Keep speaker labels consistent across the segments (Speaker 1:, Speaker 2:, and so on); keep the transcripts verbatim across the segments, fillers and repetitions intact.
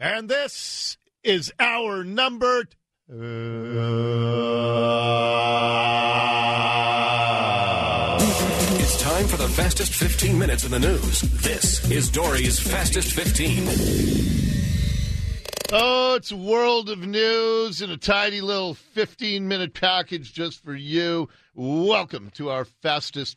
Speaker 1: And this is our number. Uh,
Speaker 2: it's time for the fastest fifteen minutes in the news. This is Dory's Fastest fifteen.
Speaker 1: Oh, it's a world of news in a tiny little fifteen-minute package just for you. Welcome to our Fastest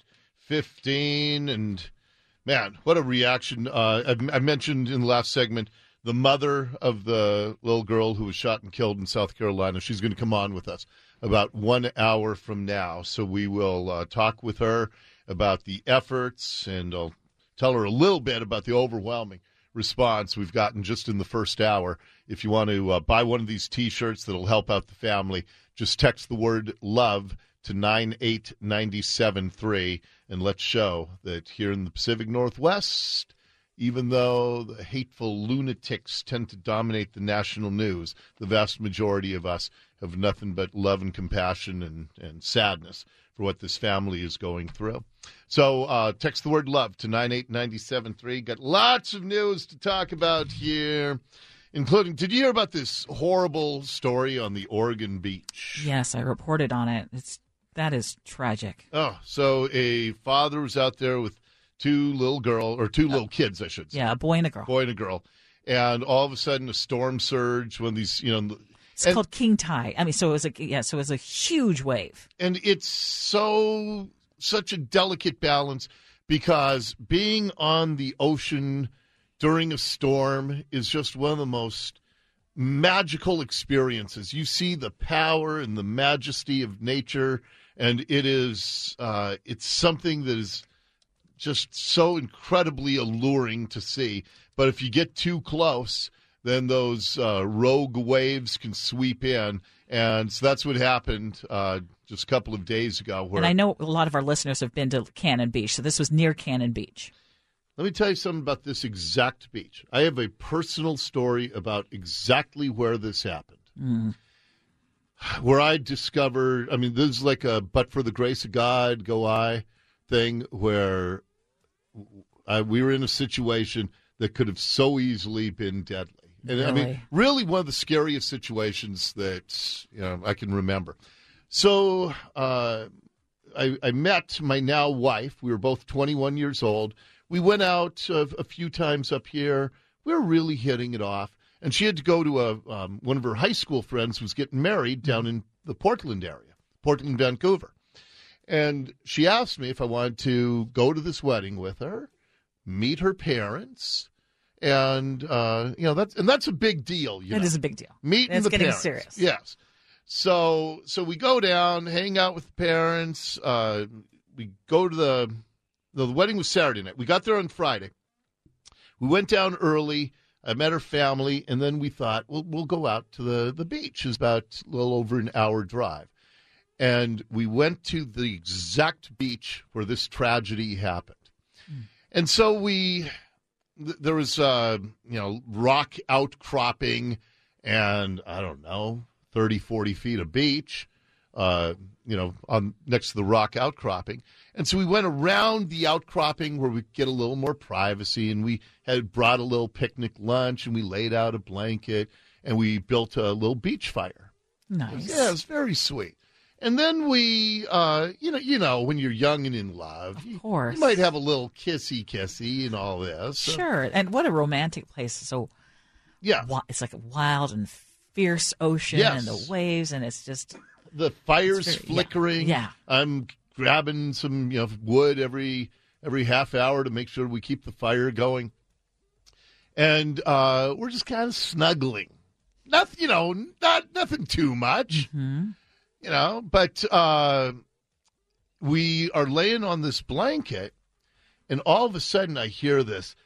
Speaker 1: fifteen. And, man, what a reaction. Uh, I, I mentioned in the last segment the mother of the little girl who was shot and killed in South Carolina. She's going to come on with us about one hour from now. So we will uh, talk with her about the efforts, and I'll tell her a little bit about the overwhelming response we've gotten just in the first hour. If you want to uh, buy one of these T-shirts that'll help out the family, just text the word LOVE to nine eight nine seven three, and let's show that here in the Pacific Northwest, even though the hateful lunatics tend to dominate the national news, the vast majority of us have nothing but love and compassion and, and sadness for what this family is going through. So uh, text the word LOVE to nine eight nine seven three. Got lots of news to talk about here, including, did you hear about this horrible story on the Oregon beach?
Speaker 3: Yes, I reported on it. It's that is tragic.
Speaker 1: Oh, so a father was out there with two little girl, or two little kids, I should say.
Speaker 3: Yeah, a boy and a girl.
Speaker 1: Boy and a girl. And all of a sudden, a storm surge, when these, you know.
Speaker 3: It's
Speaker 1: and,
Speaker 3: called king tide. I mean, so it was a, yeah, so it was a huge wave.
Speaker 1: And it's so, such a delicate balance, because being on the ocean during a storm is just one of the most magical experiences. You see the power and the majesty of nature, and it is, uh, it's something that is just so incredibly alluring to see. But if you get too close, then those uh, rogue waves can sweep in. And so that's what happened uh, just a couple of days ago. Where,
Speaker 3: and I know a lot of our listeners have been to Cannon Beach, so this was near Cannon Beach.
Speaker 1: Let me tell you something about this exact beach. I have a personal story about exactly where this happened.
Speaker 3: Mm.
Speaker 1: Where I discovered, I mean, this is like a but for the grace of God, go I thing, where I, we were in a situation that could have so easily been deadly. And
Speaker 3: really?
Speaker 1: I mean, really one of the scariest situations that, you know, I can remember. So uh, I, I met my now wife. We were both twenty-one years old. We went out a, a few times up here. We were really hitting it off. And she had to go to a um, one of her high school friends was getting married down in the Portland area, Portland, Vancouver. And she asked me if I wanted to go to this wedding with her, meet her parents, and uh, you know that's and that's a big deal. You
Speaker 3: It
Speaker 1: know?
Speaker 3: is a big deal.
Speaker 1: Meeting
Speaker 3: it's
Speaker 1: the
Speaker 3: getting
Speaker 1: parents.
Speaker 3: serious.
Speaker 1: Yes. So so we go down, hang out with the parents. Uh, we go to the the wedding was Saturday night. We got there on Friday. We went down early. I met her family, and then we thought, well, we'll go out to the, the beach. It's about a little over an hour drive. And we went to the exact beach where this tragedy happened. Mm. And so we, th- there was, uh, you know, rock outcropping and, I don't know, thirty, forty feet of beach, uh, you know, on next to the rock outcropping. And so we went around the outcropping where we get a little more privacy, and we had brought a little picnic lunch, and we laid out a blanket, and we built a little beach fire.
Speaker 3: Nice.
Speaker 1: Yeah, it was very sweet. And then we, uh, you know, you know, when you're young and in love,
Speaker 3: of course,
Speaker 1: you, you might have a little kissy kissy and all this. So.
Speaker 3: Sure. And what a romantic place. So,
Speaker 1: yeah,
Speaker 3: it's like a wild and fierce ocean,
Speaker 1: yes.
Speaker 3: and the waves, and it's just
Speaker 1: the fire's
Speaker 3: very,
Speaker 1: flickering.
Speaker 3: Yeah, yeah.
Speaker 1: I'm grabbing some, you know, wood every every half hour to make sure we keep the fire going, and uh, we're just kind of snuggling. Nothing, you know, not nothing too much.
Speaker 3: Mm-hmm.
Speaker 1: You know, but uh, we are laying on this blanket, and all of a sudden I hear this,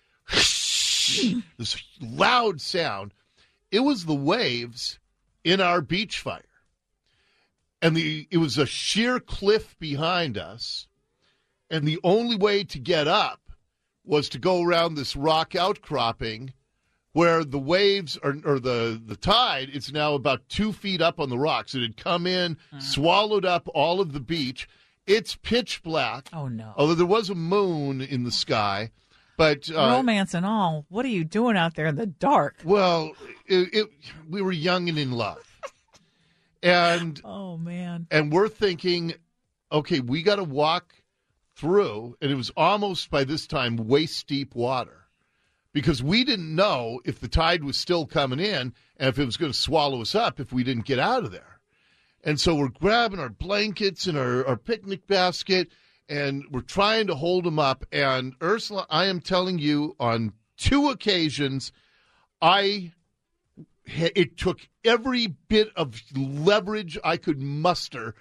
Speaker 1: this loud sound. It was the waves in our beach fire. And the it was a sheer cliff behind us, and the only way to get up was to go around this rock outcropping where the waves are, or the, the tide is now about two feet up on the rocks. It had come in, mm. swallowed up all of the beach. It's pitch black.
Speaker 3: Oh, no.
Speaker 1: Although there was a moon in the sky. But uh,
Speaker 3: romance and all, what are you doing out there in the dark?
Speaker 1: Well, it, it, we were young and in love. And
Speaker 3: oh, man.
Speaker 1: And we're thinking, okay, we got to walk through, and it was almost by this time waist-deep water because we didn't know if the tide was still coming in and if it was going to swallow us up if we didn't get out of there. And so we're grabbing our blankets and our, our picnic basket, and we're trying to hold them up. And Ursula, I am telling you, on two occasions, I it took every bit of leverage I could muster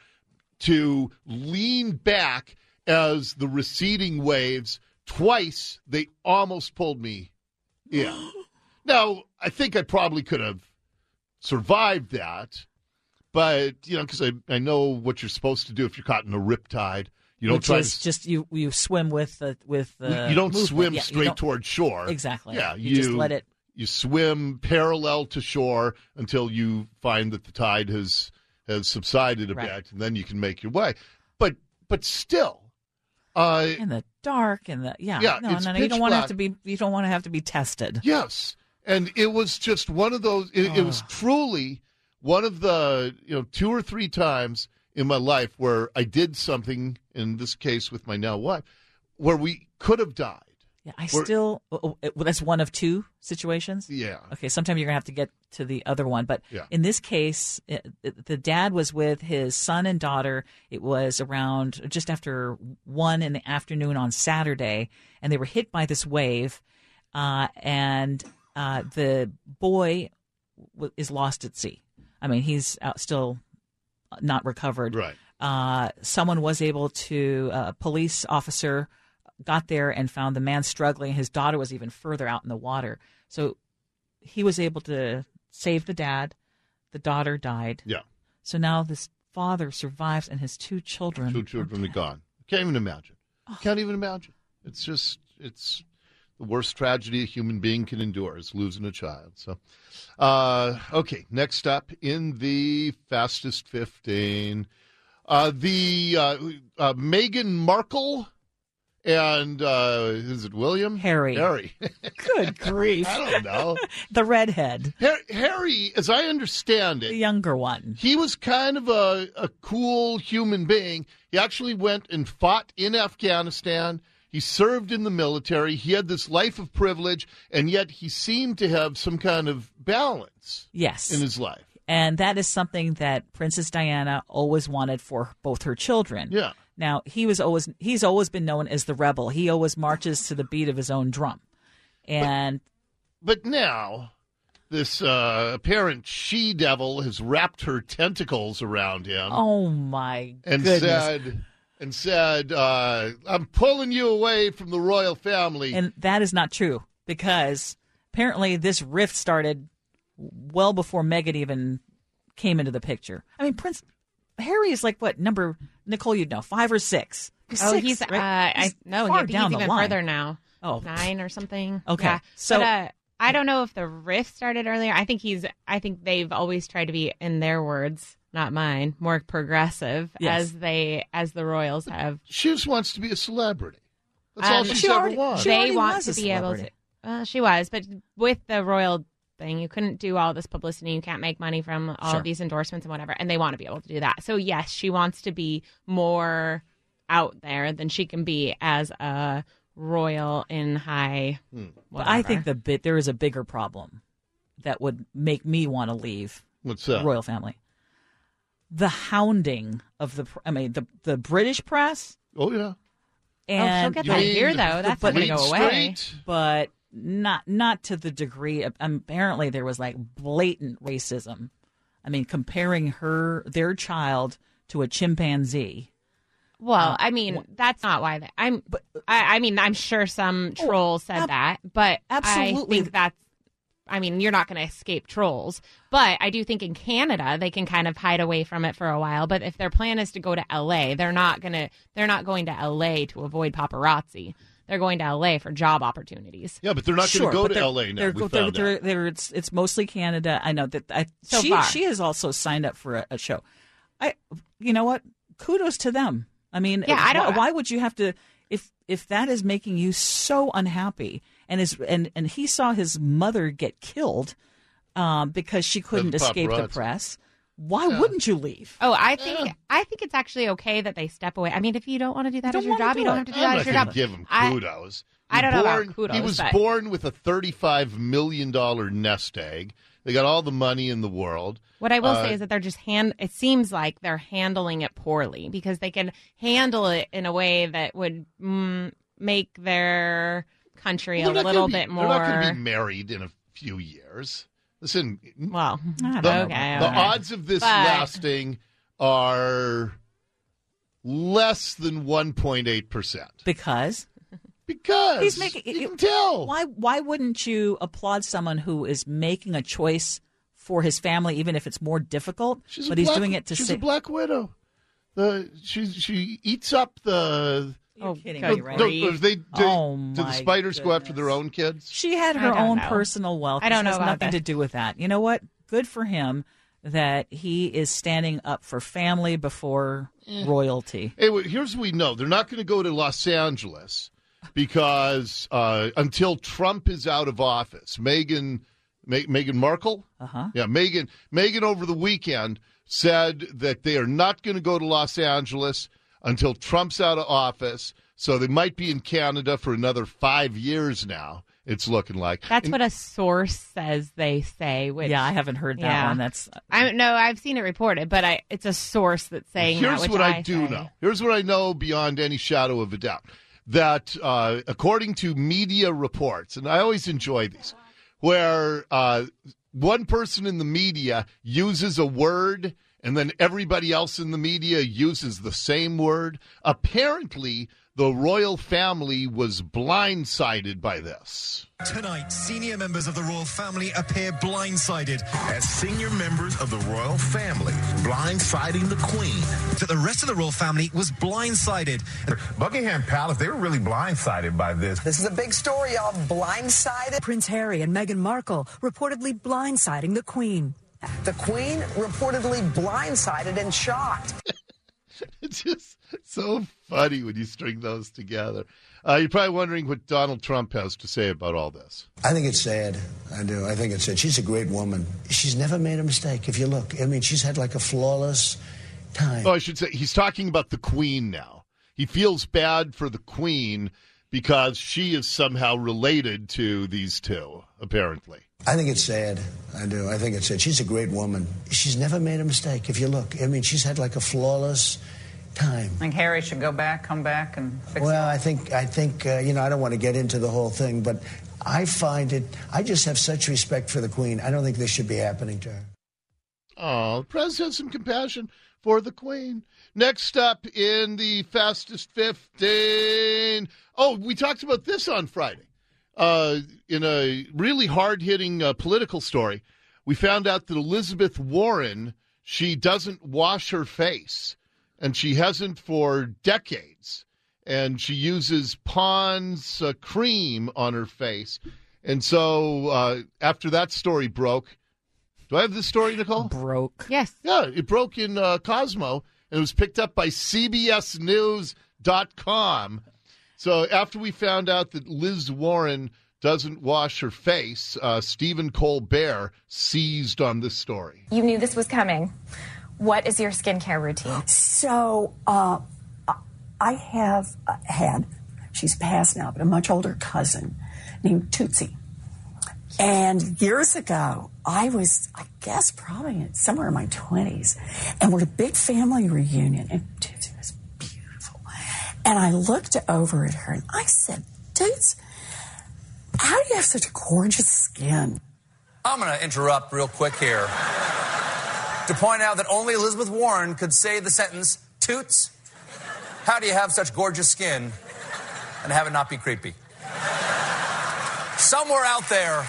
Speaker 1: to lean back as the receding waves. Twice, they almost pulled me in. Now, I think I probably could have survived that, but, you know, because I, I know what you're supposed to do if you're caught in a riptide. You don't
Speaker 3: Which
Speaker 1: try
Speaker 3: is
Speaker 1: to
Speaker 3: just you. You swim with the with the.
Speaker 1: You don't
Speaker 3: movement.
Speaker 1: swim
Speaker 3: Yeah,
Speaker 1: straight
Speaker 3: don't,
Speaker 1: toward shore.
Speaker 3: Exactly.
Speaker 1: Yeah,
Speaker 3: you,
Speaker 1: you
Speaker 3: just let it.
Speaker 1: You swim parallel to shore until you find that the tide has has subsided a
Speaker 3: Right.
Speaker 1: bit, and then you can make your way. But but still, uh,
Speaker 3: In the dark and the yeah.
Speaker 1: Yeah,
Speaker 3: no,
Speaker 1: it's
Speaker 3: no, no. You
Speaker 1: pitch
Speaker 3: don't want to have
Speaker 1: black.
Speaker 3: to be. You don't want to have to be tested.
Speaker 1: yes, and it was just one of those. It, it was
Speaker 3: Ugh.
Speaker 1: truly one of the you know two or three times in my life where I did something. In this case, with my now wife, where we could have died.
Speaker 3: Yeah, I
Speaker 1: We're-
Speaker 3: still. oh, oh, well, that's one of two situations.
Speaker 1: Yeah.
Speaker 3: Okay, sometime you're gonna have to get to the other one, but
Speaker 1: Yeah.
Speaker 3: in this case, it, it- the dad was with his son and daughter. It was around just after one in the afternoon on Saturday, and they were hit by this wave, uh, and uh, the boy w- is lost at sea. I mean, he's out, still not recovered.
Speaker 1: Right.
Speaker 3: Uh, someone was able to, a police officer got there and found the man struggling. His daughter was even further out in the water. So he was able to save the dad. The daughter died.
Speaker 1: Yeah.
Speaker 3: So now this father survives and his two children.
Speaker 1: Two
Speaker 3: are
Speaker 1: children are
Speaker 3: dead.
Speaker 1: gone. Can't even imagine.
Speaker 3: Oh.
Speaker 1: Can't even imagine. It's just, it's the worst tragedy a human being can endure is losing a child. So, uh, okay, next up in the fastest fifteen, uh, the uh, uh, Meghan Markle and uh, is it William?
Speaker 3: Harry.
Speaker 1: Harry.
Speaker 3: Good grief.
Speaker 1: I don't know.
Speaker 3: The redhead,
Speaker 1: Har- Harry, as I understand
Speaker 3: the
Speaker 1: it,
Speaker 3: younger one.
Speaker 1: he was kind of a, a cool human being. He actually went and fought in Afghanistan. He served in the military. He had this life of privilege, and yet he seemed to have some kind of balance
Speaker 3: Yes.
Speaker 1: in his life.
Speaker 3: And that is something that Princess Diana always wanted for both her children.
Speaker 1: Yeah.
Speaker 3: Now, he was always he's always been known as the rebel. He always marches to the beat of his own drum. And
Speaker 1: But now, this uh, apparent she-devil has wrapped her tentacles around him
Speaker 3: oh my
Speaker 1: and
Speaker 3: goodness.
Speaker 1: said, and said, uh, I'm pulling you away from the royal family.
Speaker 3: And that is not true because apparently this rift started well before Meghan even came into the picture. I mean, Prince Harry is like what number? Nicole, you'd know, five or six. He's
Speaker 4: Oh,
Speaker 3: six,
Speaker 4: he's
Speaker 3: right?
Speaker 4: uh,
Speaker 3: He's
Speaker 4: I no,
Speaker 3: far
Speaker 4: I think
Speaker 3: down
Speaker 4: he's
Speaker 3: the
Speaker 4: even
Speaker 3: line.
Speaker 4: further now.
Speaker 3: Oh,
Speaker 4: Nine or something.
Speaker 3: Okay.
Speaker 4: Yeah.
Speaker 3: So-
Speaker 4: but, uh, I don't know if the rift started earlier. I think he's. I think they've always tried to be, in their words, not mine, more progressive
Speaker 3: Yes.
Speaker 4: as they as the royals have.
Speaker 1: She just wants to be a celebrity. That's all
Speaker 4: Um,
Speaker 1: she's
Speaker 3: she
Speaker 1: ever
Speaker 3: already-
Speaker 1: wanted.
Speaker 3: she
Speaker 4: They
Speaker 3: already
Speaker 4: want
Speaker 3: was
Speaker 4: to
Speaker 3: a
Speaker 4: be able to.
Speaker 3: celebrity.
Speaker 4: Well, she was, but with the royal thing, you couldn't do all this publicity. You can't make money from all
Speaker 3: Sure.
Speaker 4: of these endorsements and whatever. And they want to be able to do that. So yes, she wants to be more out there than she can be as a royal in high.
Speaker 3: But
Speaker 4: Whatever.
Speaker 3: I think the bit there is a bigger problem that would make me want to leave
Speaker 1: What's
Speaker 3: the
Speaker 1: that?
Speaker 3: royal family. The hounding of the, pr- I mean, the the British press
Speaker 1: Oh, yeah.
Speaker 4: Oh, she'll
Speaker 3: and
Speaker 4: get
Speaker 1: You
Speaker 4: that
Speaker 1: mean
Speaker 4: here
Speaker 1: the-
Speaker 4: though.
Speaker 1: the
Speaker 4: That's not going to
Speaker 1: Fleet
Speaker 4: go away.
Speaker 1: Street?
Speaker 3: but not not to the degree of, um, apparently there was like blatant racism. I mean, comparing her their child to a chimpanzee.
Speaker 4: Well, I mean, that's not why. That, I'm. I, I mean, I'm sure some troll said
Speaker 3: ab-
Speaker 4: that, but
Speaker 3: absolutely.
Speaker 4: I think that's. I mean, you're not going to escape trolls, but I do think in Canada they can kind of hide away from it for a while. But if their plan is to go to L A, they're not gonna. They're not going to L A to avoid paparazzi. They're going to L A for job opportunities.
Speaker 1: Yeah, but they're not
Speaker 3: Sure,
Speaker 1: going to go
Speaker 3: but
Speaker 1: to
Speaker 3: they're-
Speaker 1: L A now.
Speaker 3: They're,
Speaker 1: We
Speaker 3: they're,
Speaker 1: found
Speaker 3: they're,
Speaker 1: out.
Speaker 3: they're- it's, it's mostly Canada. I know that. I,
Speaker 4: So
Speaker 3: she
Speaker 4: far.
Speaker 3: she has also signed up for a, a show. I, you know what? Kudos to them. I mean,
Speaker 4: Yeah, I don't-
Speaker 3: Why, why would you have to? If if that is making you so unhappy, and is and, and he saw his mother get killed um, because she couldn't escape the press, why yeah. wouldn't you leave?
Speaker 4: Oh, I think yeah. I think it's actually okay that they step away. I mean, if you don't want to do that as your job, you don't have to do
Speaker 1: I'm
Speaker 4: that as your job.
Speaker 1: Give him kudos.
Speaker 4: I, I don't
Speaker 1: born,
Speaker 4: know about kudos.
Speaker 1: He was
Speaker 4: but...
Speaker 1: born with a thirty-five million dollars nest egg. They got all the money in the world.
Speaker 4: What I will
Speaker 1: uh,
Speaker 4: say is that they're just hand. It seems like they're handling it poorly because they can handle it in a way that would mm, make their country
Speaker 1: well,
Speaker 4: a little
Speaker 1: be,
Speaker 4: bit more.
Speaker 1: They're not going to be married in a few years. Listen,
Speaker 4: well,
Speaker 1: the,
Speaker 4: the, okay,
Speaker 1: the
Speaker 4: okay.
Speaker 1: odds of this
Speaker 4: but,
Speaker 1: lasting are less than one point eight percent.
Speaker 3: Because?
Speaker 1: Because
Speaker 3: he's making,
Speaker 1: you can tell.
Speaker 3: Why, why wouldn't you applaud someone who is making a choice for his family, even if it's more difficult,
Speaker 1: she's
Speaker 3: but
Speaker 1: a
Speaker 3: he's
Speaker 1: black,
Speaker 3: doing it to
Speaker 1: She's
Speaker 3: sa-
Speaker 1: a black widow. The, she, she eats up the...
Speaker 3: You're kidding
Speaker 1: no,
Speaker 3: me, right?
Speaker 1: No, they, they,
Speaker 3: oh,
Speaker 1: do the spiders
Speaker 3: goodness.
Speaker 1: go after their own kids?
Speaker 3: She had her own
Speaker 4: know.
Speaker 3: personal wealth.
Speaker 4: I don't
Speaker 3: this
Speaker 4: know
Speaker 3: has
Speaker 4: about
Speaker 3: nothing
Speaker 4: this.
Speaker 3: to do with that. You know what? Good for him that he is standing up for family before eh. royalty.
Speaker 1: Hey, well, here's what we know. They're not going to go to Los Angeles because uh, until Trump is out of office, Meghan, Ma- Meghan Markle?
Speaker 3: Uh-huh.
Speaker 1: Yeah, Meghan, Meghan over the weekend said that they are not going to go to Los Angeles until Trump's out of office. So they might be in Canada for another five years now. It's looking like.
Speaker 4: That's
Speaker 1: and,
Speaker 4: what a source says. They say. Which,
Speaker 3: yeah, I haven't heard that
Speaker 4: yeah.
Speaker 3: one. That's
Speaker 4: I no, I've seen it reported, but I it's a source that's saying
Speaker 1: here's
Speaker 4: that. Which
Speaker 1: what I,
Speaker 4: I
Speaker 1: do
Speaker 4: say.
Speaker 1: know. Here's what I know beyond any shadow of a doubt. That uh, according to media reports, and I always enjoy these, where uh, one person in the media uses a word and then everybody else in the media uses the same word. Apparently, the royal family was blindsided by this.
Speaker 5: Tonight, senior members of the royal family appear blindsided.
Speaker 6: As senior members of the royal family, blindsiding the Queen.
Speaker 5: That the rest of the royal family was blindsided.
Speaker 6: Buckingham Palace, they were really blindsided by this.
Speaker 7: This is a big story, y'all. Blindsided.
Speaker 8: Prince Harry and Meghan Markle reportedly blindsiding the Queen.
Speaker 7: The Queen reportedly blindsided and shocked.
Speaker 1: It's just so funny when you string those together. Uh, you're probably wondering what Donald Trump has to say about all this.
Speaker 9: I think it's sad. I do. I think it's sad. She's a great woman. She's never made a mistake. If you look, I mean, she's had like a flawless time.
Speaker 1: Oh, I should say he's talking about the Queen now. He feels bad for the Queen because she is somehow related to these two, apparently.
Speaker 9: I think it's sad. I do. I think it's sad. She's a great woman. She's never made a mistake. If you look, I mean, she's had like a flawless time.
Speaker 10: I think Harry should go back, come back, and fix
Speaker 9: well,
Speaker 10: it. Well,
Speaker 9: I think, I think, uh, you know, I don't want to get into the whole thing, but I find it, I just have such respect for the Queen. I don't think this should be happening to her.
Speaker 1: Oh, the president has some compassion for the Queen. Next up in the Fastest fifteen. Oh, we talked about this on Friday. Uh, in a really hard-hitting uh, political story, we found out that Elizabeth Warren, she doesn't wash her face, and she hasn't for decades, and she uses Pond's uh, cream on her face. And so uh, after that story broke, do I have this story, Nicole?
Speaker 3: Broke.
Speaker 4: Yes.
Speaker 1: Yeah, it broke in uh, Cosmo, and it was picked up by C B S News dot com. So after we found out that Liz Warren doesn't wash her face, uh, Stephen Colbert seized on this story.
Speaker 11: You knew this was coming. What is your skincare routine?
Speaker 8: So uh, I have uh, had, she's passed now, but a much older cousin named Tootsie. And years ago, I was, I guess, probably somewhere in my twenties, and we're at a big family reunion, and Tootsie was beautiful. And I looked over at her, and I said, Toots, how do you have such gorgeous skin?
Speaker 12: I'm going to interrupt real quick here to point out that only Elizabeth Warren could say the sentence, Toots, how do you have such gorgeous skin, and have it not be creepy? Somewhere out there,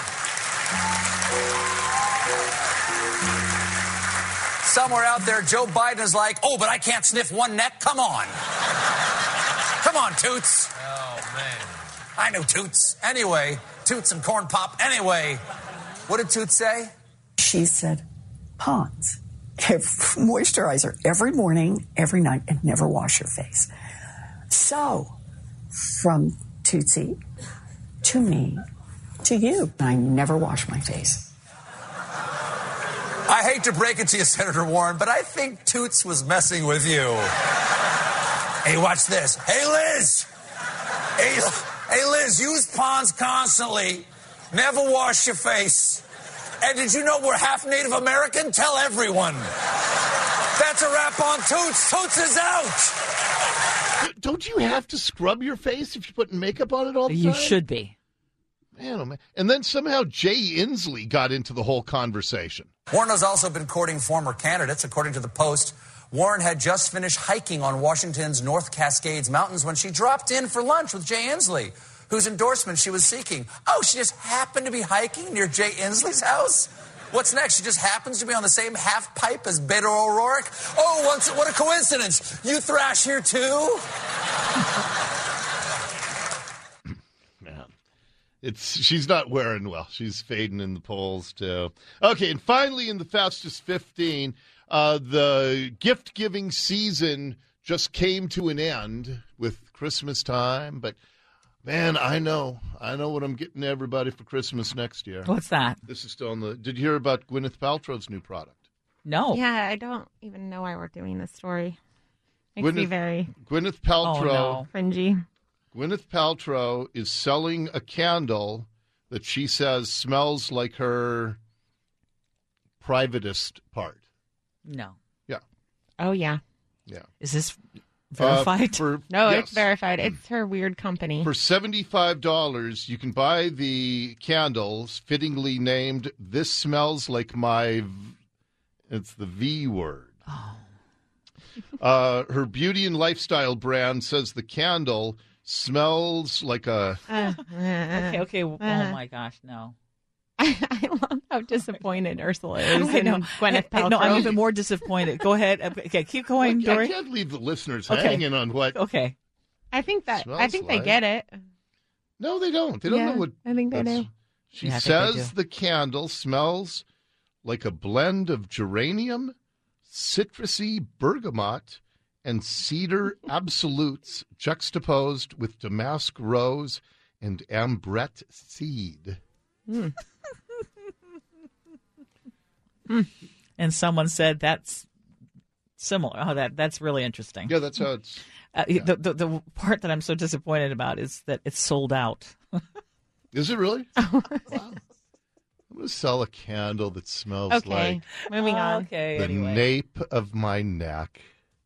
Speaker 12: somewhere out there, Joe Biden is like, oh, but I can't sniff one neck. Come on. Come on, Toots.
Speaker 13: Oh, man.
Speaker 12: I know Toots. Anyway, Toots and Corn Pop. Anyway, what did Toots say?
Speaker 8: She said, Pond's. Moisturizer every morning, every night, and never wash your face. So from Tootsie to me to you. I never wash my face.
Speaker 12: I hate to break it to you, Senator Warren, but I think Toots was messing with you. Hey, watch this. Hey, Liz. Hey, hey, Liz, use Pond's constantly. Never wash your face. And did you know we're half Native American? Tell everyone. That's a wrap on Toots. Toots is out.
Speaker 1: Don't you have to scrub your face if you're putting makeup on it all the
Speaker 3: You
Speaker 1: time?
Speaker 3: should be.
Speaker 1: Man, oh man. And then somehow Jay Inslee got into the whole conversation.
Speaker 12: Warren has also been courting former candidates. According to the Post, Warren had just finished hiking on Washington's North Cascades Mountains when she dropped in for lunch with Jay Inslee, whose endorsement she was seeking. Oh, she just happened to be hiking near Jay Inslee's house? What's next? She just happens to be on the same half pipe as Beto O'Rourke? Oh, what's, what a coincidence. You thrash here too?
Speaker 1: Man, it's she's not wearing well. She's fading in the polls too. Okay, and finally in the Fastest fifteen, uh, the gift-giving season just came to an end with Christmas time, but man, I know. I know what I'm getting everybody for Christmas next year.
Speaker 3: What's that?
Speaker 1: This is still on the... Did you hear about Gwyneth Paltrow's new product?
Speaker 3: No.
Speaker 4: Yeah, I don't even know why we're doing this story. Makes
Speaker 1: Gwyneth,
Speaker 4: me very
Speaker 1: Gwyneth Paltrow...
Speaker 3: Oh, no.
Speaker 4: cringy.
Speaker 1: Gwyneth Paltrow is selling a candle that she says smells like her privatist part.
Speaker 3: No.
Speaker 1: Yeah.
Speaker 4: Oh, yeah.
Speaker 1: Yeah.
Speaker 3: Is this verified?
Speaker 1: Uh, for,
Speaker 4: No,
Speaker 1: yes.
Speaker 4: it's verified. It's her weird company.
Speaker 1: For seventy-five dollars, you can buy the candles fittingly named This Smells Like My... V-. It's the V word.
Speaker 3: Oh.
Speaker 1: uh, her beauty and lifestyle brand says the candle smells like a...
Speaker 4: Uh,
Speaker 3: Okay, okay. Oh,
Speaker 4: Uh.
Speaker 3: my gosh, no.
Speaker 4: I, I love how disappointed Ursula is
Speaker 3: I
Speaker 4: in
Speaker 3: know.
Speaker 4: Gwyneth
Speaker 3: I- I-
Speaker 4: Paltrow.
Speaker 3: No, I'm even more disappointed. Go ahead. Okay, keep going,
Speaker 1: I
Speaker 3: Dory.
Speaker 1: can't leave the listeners
Speaker 3: Okay.
Speaker 1: hanging on what...
Speaker 3: Okay.
Speaker 4: I think that I
Speaker 1: Smells
Speaker 4: think
Speaker 1: like-
Speaker 4: they get it.
Speaker 1: No, they don't. They don't
Speaker 4: Yeah,
Speaker 1: know what...
Speaker 4: I think they
Speaker 1: that's-
Speaker 4: do.
Speaker 1: She
Speaker 3: Yeah, I think they
Speaker 1: says
Speaker 3: do.
Speaker 1: the candle smells like a blend of geranium, citrusy bergamot, and cedar absolutes juxtaposed with damask rose and ambrette seed.
Speaker 4: Mm.
Speaker 3: And someone said that's similar. Oh, that that's really interesting.
Speaker 1: Yeah, that's how it's...
Speaker 3: Uh, the, the the part that I'm so disappointed about is that it's sold out.
Speaker 1: Is it really? Wow. I'm going to sell a candle that smells
Speaker 4: Okay,
Speaker 1: like
Speaker 4: moving on.
Speaker 3: Okay,
Speaker 1: the
Speaker 3: anyway.
Speaker 1: nape of my neck.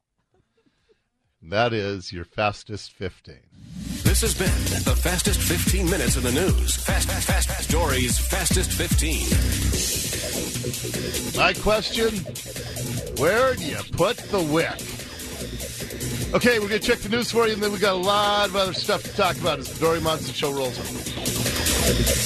Speaker 1: That is your Fastest fifteen.
Speaker 2: This has been the fastest fifteen minutes in the news. Fast, fast, fast, fast. Dory's Fastest fifteen.
Speaker 1: My question, where do you put the wick? Okay, we're going to check the news for you, and then we got a lot of other stuff to talk about as the Dory Monson Show rolls on.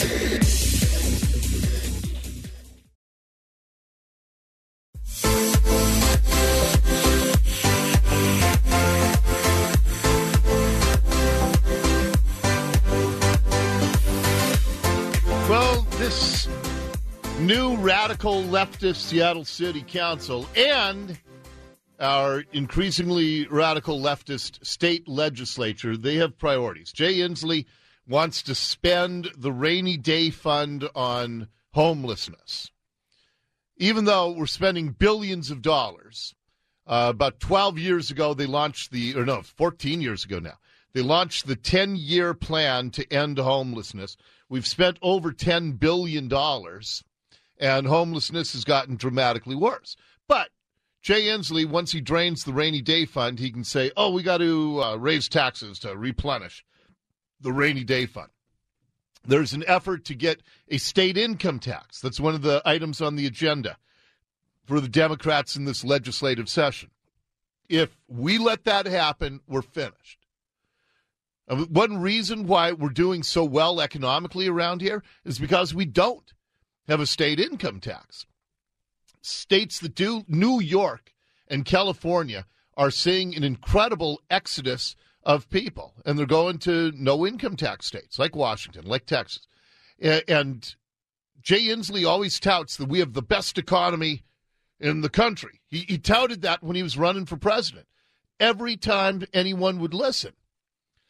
Speaker 1: Well, this new radical leftist Seattle City Council and our increasingly radical leftist state legislature, they have priorities. Jay Inslee wants to spend the rainy day fund on homelessness. Even though we're spending billions of dollars, uh, about twelve years ago they launched the, or no, fourteen years ago now, they launched the ten-year plan to end homelessness. We've spent over ten billion dollars, and homelessness has gotten dramatically worse. But Jay Inslee, once he drains the rainy day fund, he can say, oh, we got to uh, raise taxes to replenish the rainy day fund. There's an effort to get a state income tax. That's one of the items on the agenda for the Democrats in this legislative session. If we let that happen, we're finished. One reason why we're doing so well economically around here is because we don't have a state income tax. States that do, New York and California, are seeing an incredible exodus of people, and they're going to no income tax states like Washington, like Texas. And Jay Inslee always touts that we have the best economy in the country. He, he touted that when he was running for president. Every time anyone would listen.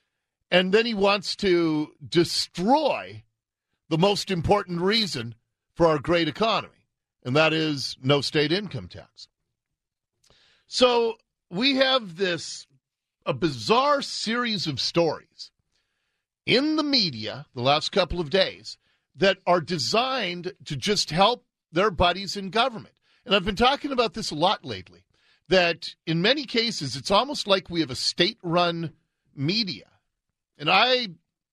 Speaker 1: And then he wants to destroy the most important reason for our great economy, and that is no state income tax. So we have this, a bizarre series of stories in the media the last couple of days that are designed to just help their buddies in government. And I've been talking about this a lot lately, that in many cases it's almost like we have a state-run media. And I,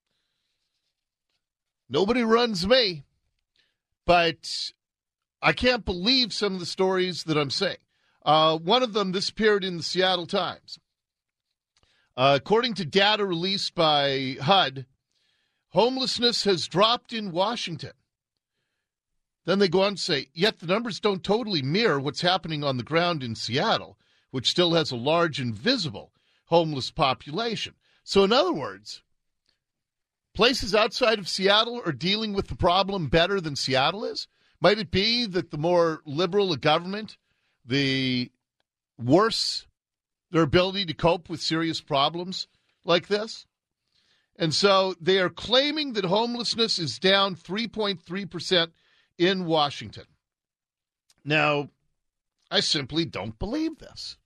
Speaker 1: nobody runs me, but I can't believe some of the stories that I'm saying. Uh, one of them, this appeared in the Seattle Times. Uh, according to data released by H U D, homelessness has dropped in Washington. Then they go on to say, yet the numbers don't totally mirror what's happening on the ground in Seattle, which still has a large and visible homeless population. So in other words, places outside of Seattle are dealing with the problem better than Seattle is? Might it be that the more liberal a government, the worse their ability to cope with serious problems like this? And so they are claiming that homelessness is down three point three percent in Washington. Now, I simply don't believe this.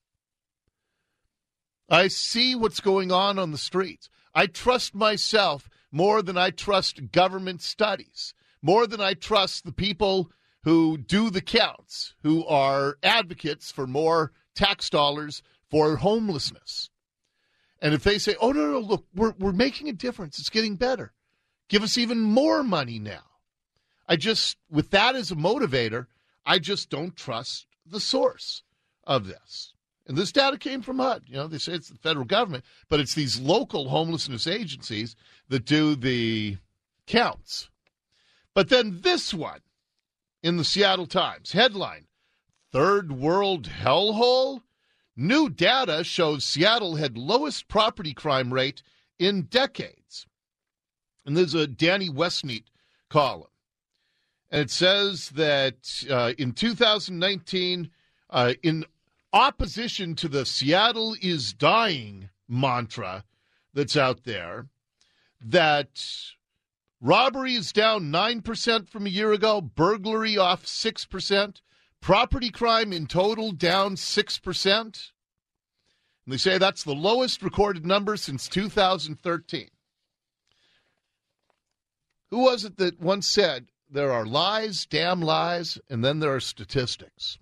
Speaker 1: I see what's going on on the streets. I trust myself more than I trust government studies, more than I trust the people who do the counts, who are advocates for more tax dollars for homelessness. And if they say, oh, no, no, look, we're we're making a difference. It's getting better. Give us even more money now. I just, with that as a motivator, I just don't trust the source of this. And this data came from H U D. You know, they say it's the federal government, but it's these local homelessness agencies that do the counts. But then this one in the Seattle Times, headline, Third World Hellhole? New data shows Seattle had lowest property crime rate in decades. And there's a Danny Westneat column. And it says that uh, in two thousand nineteen, uh, in opposition to the Seattle is dying mantra that's out there, that robbery is down nine percent from a year ago, burglary off six percent, property crime in total down six percent. And they say that's the lowest recorded number since two thousand thirteen. Who was it that once said, there are lies, damn lies, and then there are statistics?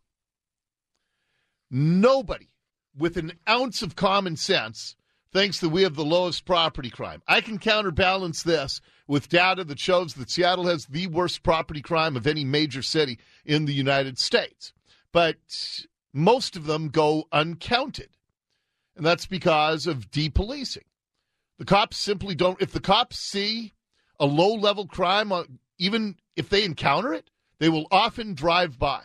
Speaker 1: Nobody with an ounce of common sense thinks that we have the lowest property crime. I can counterbalance this with data that shows that Seattle has the worst property crime of any major city in the United States. But most of them go uncounted. And that's because of depolicing. The cops simply don't, if the cops see a low-level crime, even if they encounter it, they will often drive by.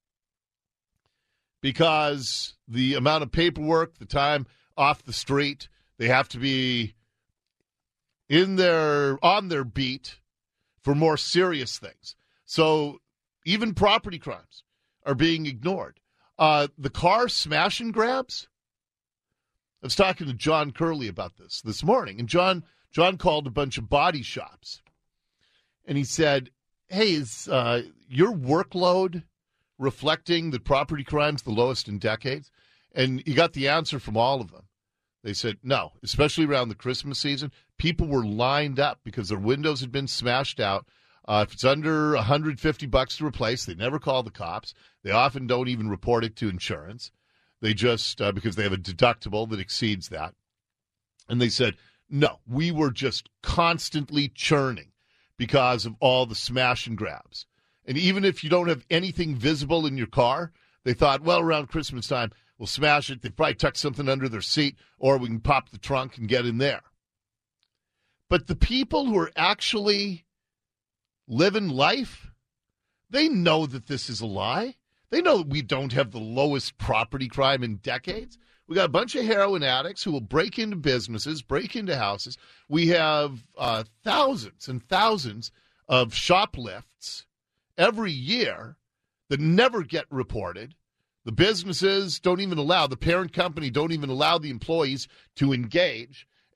Speaker 1: Because the amount of paperwork, the time off the street, they have to be in their on their beat for more serious things. So even property crimes are being ignored. Uh, the car smash and grabs. I was talking to John Curley about this this morning, and John John called a bunch of body shops, and he said, "Hey, is uh, your workload reflecting that property crime's the lowest in decades?" And he got the answer from all of them. They said no, especially around the Christmas season. People were lined up because their windows had been smashed out. Uh, if it's under one hundred fifty bucks to replace, they never call the cops. They often don't even report it to insurance. They just, uh, because they have a deductible that exceeds that. And they said, no, we were just constantly churning because of all the smash and grabs. And even if you don't have anything visible in your car, they thought, well, around Christmas time, we'll smash it. They probably tuck something under their seat, or we can pop the trunk and get in there. But the people who are actually living life, they know that this is a lie. They know that we don't have the lowest property crime in decades. We got a bunch of heroin addicts who will break into businesses, break into houses. We have uh, thousands and thousands of shoplifts every year that never get reported. The businesses don't even allow, the parent company don't even allow the employees to engage.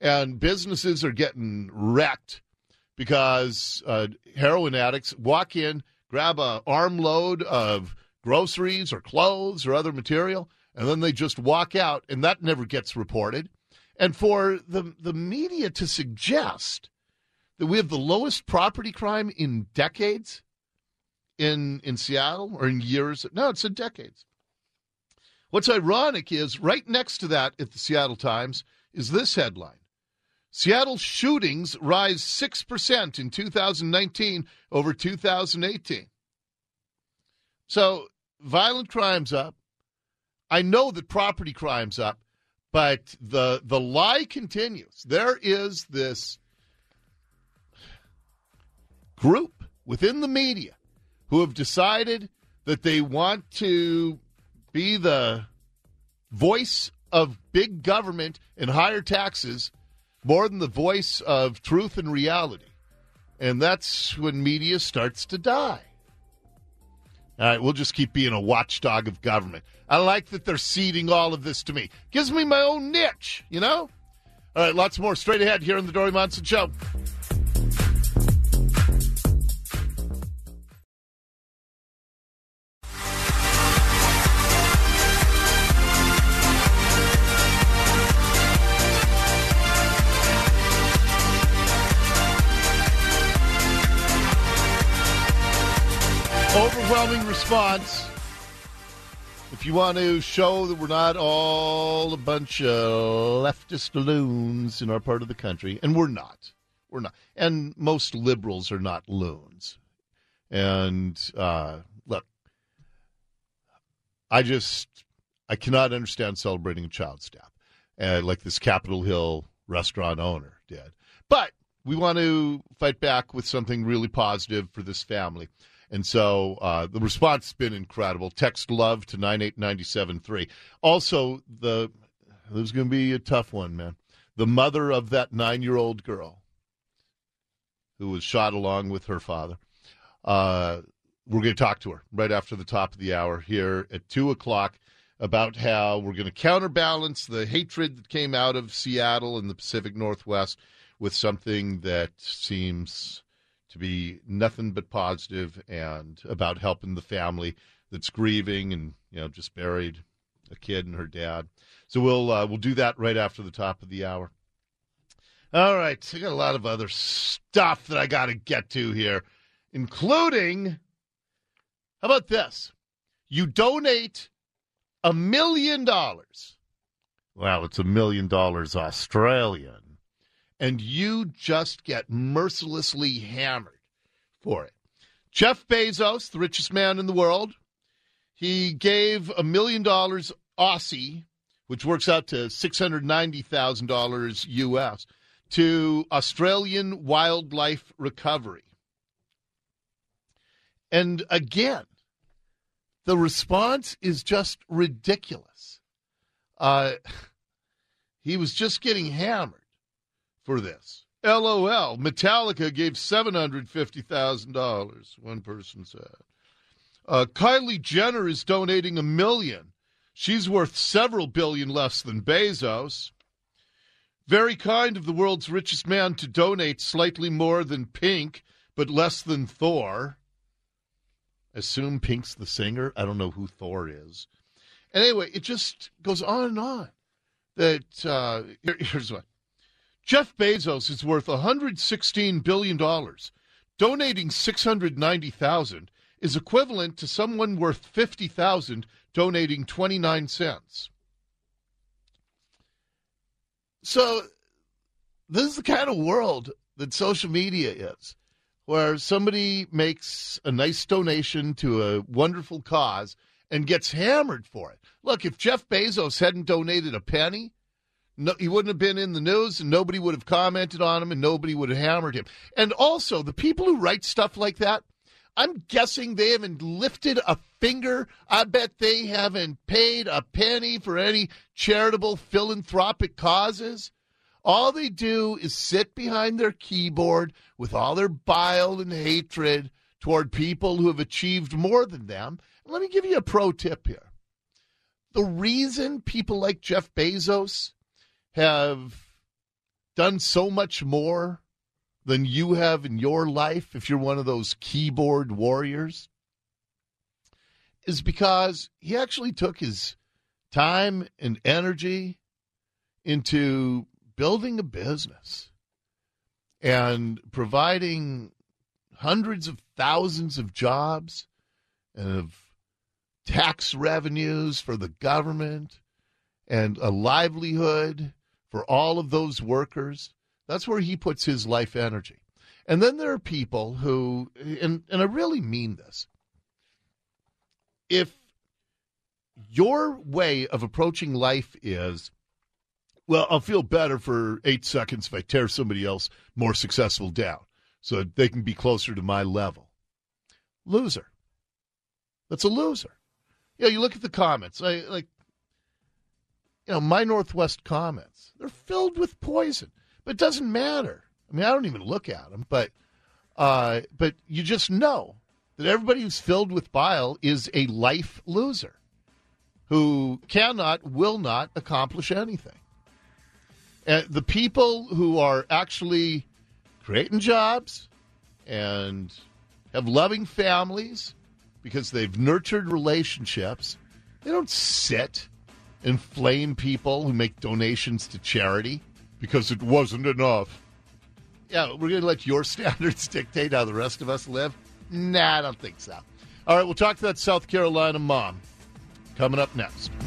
Speaker 1: and businesses are getting wrecked because uh, heroin addicts walk in, grab a armload of groceries or clothes or other material, and then they just walk out, and that never gets reported. And for the the media to suggest that we have the lowest property crime in decades in in Seattle, or in years, no, it's in decades. What's ironic is right next to that at the Seattle Times is this headline: Seattle shootings rise six percent in two thousand nineteen over two thousand eighteen. So violent crime's up. I know that property crime's up, but the the lie continues. There is this group within the media who have decided that they want to be the voice of big government and higher taxes more than the voice of truth and reality. And that's when media starts to die. All right, we'll just keep being a watchdog of government. I like that they're ceding all of this to me. Gives me my own niche, you know? All right, lots more straight ahead here on the Dori Monson Show. Overwhelming response. If you want to show that we're not all a bunch of leftist loons in our part of the country, and we're not. We're not. And most liberals are not loons. And uh, look, I just, I cannot understand celebrating a child's death, uh, like this Capitol Hill restaurant owner did. But we want to fight back with something really positive for this family. And so uh, the response has been incredible. Text love to nine eight nine seven three. Also, the there's going to be a tough one, man. The mother of that nine-year-old girl who was shot along with her father. Uh, we're going to talk to her right after the top of the hour here at two o'clock about how we're going to counterbalance the hatred that came out of Seattle and the Pacific Northwest with something that seems to be nothing but positive and about helping the family that's grieving and, you know, just buried a kid and her dad. So we'll uh, we'll do that right after the top of the hour. All right, I got a lot of other stuff that I got to get to here, including, how about this? You donate a million dollars. Well, it's a million dollars Australian. And you just get mercilessly hammered for it. Jeff Bezos, the richest man in the world, he gave a million dollars Aussie, which works out to six hundred ninety thousand dollars U S, to Australian Wildlife Recovery. And again, the response is just ridiculous. Uh, he was just getting hammered for this. LOL. Metallica gave seven hundred fifty thousand dollars, one person said. Uh, Kylie Jenner is donating a million. She's worth several billion less than Bezos. Very kind of the world's richest man to donate slightly more than Pink, but less than Thor. Assume Pink's the singer. I don't know who Thor is. Anyway, it just goes on and on. That uh, here, here's what. Jeff Bezos is worth one hundred sixteen billion dollars. Donating six hundred ninety thousand dollars is equivalent to someone worth fifty thousand dollars donating twenty-nine cents. So this is the kind of world that social media is, where somebody makes a nice donation to a wonderful cause and gets hammered for it. Look, if Jeff Bezos hadn't donated a penny, no, he wouldn't have been in the news, and nobody would have commented on him, and nobody would have hammered him. And also, the people who write stuff like that, I'm guessing they haven't lifted a finger. I bet they haven't paid a penny for any charitable philanthropic causes. All they do is sit behind their keyboard with all their bile and hatred toward people who have achieved more than them. And let me give you a pro tip here. The reason people like Jeff Bezos have done so much more than you have in your life, if you're one of those keyboard warriors, is because he actually took his time and energy into building a business and providing hundreds of thousands of jobs and of tax revenues for the government and a livelihood for all of those workers. That's where he puts his life energy. And then there are people who, and, and I really mean this, if your way of approaching life is, well, I'll feel better for eight seconds if I tear somebody else more successful down so that they can be closer to my level. Loser. That's a loser. You know, you look at the comments, I, like, you know, my Northwest comments, they're filled with poison, but it doesn't matter. I mean, I don't even look at them, but, uh, but you just know that everybody who's filled with bile is a life loser who cannot, will not accomplish anything. And the people who are actually creating jobs and have loving families because they've nurtured relationships, they don't sit and flame people who make donations to charity because it wasn't enough. Yeah, we're going to let your standards dictate how the rest of us live? Nah, I don't think so. All right, we'll talk to that South Carolina mom coming up next.